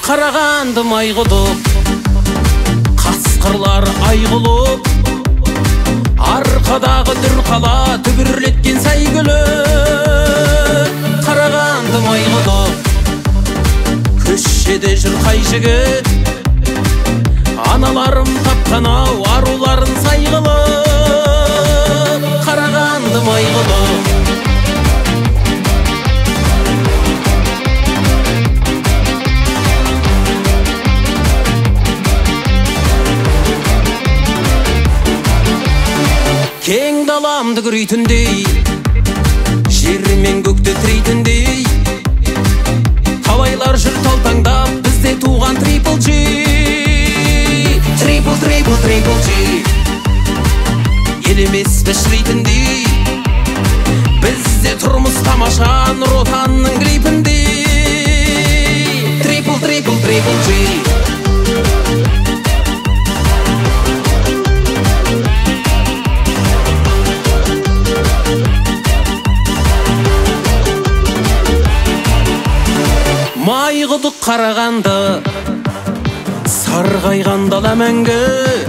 Қарағанды майғұдық, қасқырлар айғұлып, арқадағы дүрқала түбірлеткен сәйгүлі. Қарағанды майғұдық, көшеде жүр қай жігіт, аналарым тапқан-ау аруларын сайғылып. Қарағанды майғұдық, кең даламды күрейтіндей, жер мен көкті тірейтіндей, талайлар жүр талтаңдап, бізде туған трипл G. Трипл G, елемес бішірейтіндей, бізде тұрмыс тамаша нұр отанның клипіндей. Трипл G. Майғұдық Қарағанды, сарғайған дала мәңгі,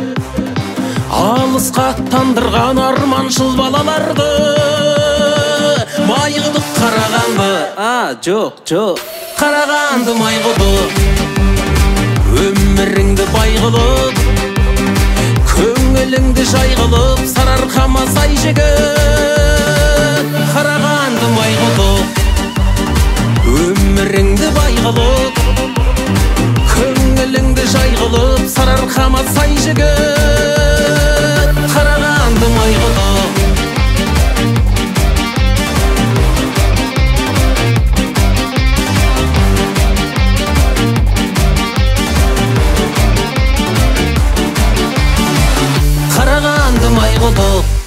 алысқа аттандырған арманшыл балаларды. Майғұдық Қарағанды, жоқ Қарағанды майғұдық, өміріңді бай қылып, көңіліңді жай қылып, сарыарқама сай жігіт. Қарағанды майғұдық, өміріңді бай қылып, көңіліңді жай қылып, сарыарқама сай жігіт. Қарағанды майғұдық, Қарағанды майғұдық.